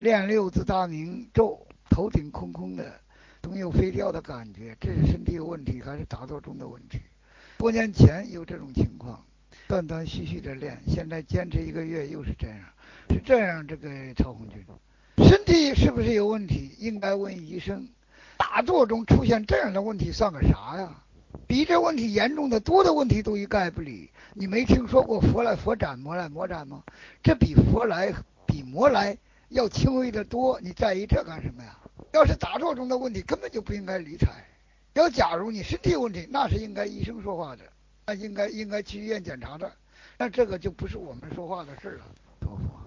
练六字大明咒，头顶空空的，总有飞掉的感觉，这是身体有问题还是打坐中的问题？多年前有这种情况，断断续续的练，现在坚持一个月又是这样，是这样。这个曹红军，身体是不是有问题？应该问医生。打坐中出现这样的问题算个啥呀？比这问题严重的多的问题都一概不理。你没听说过佛来佛斩，魔来魔斩吗？这比佛来比魔来要轻微的多，你在意这干什么呀？要是打坐中的问题，根本就不应该理睬。要假如你身体有问题，那是应该医生说话的，那应该去医院检查的，那这个就不是我们说话的事了。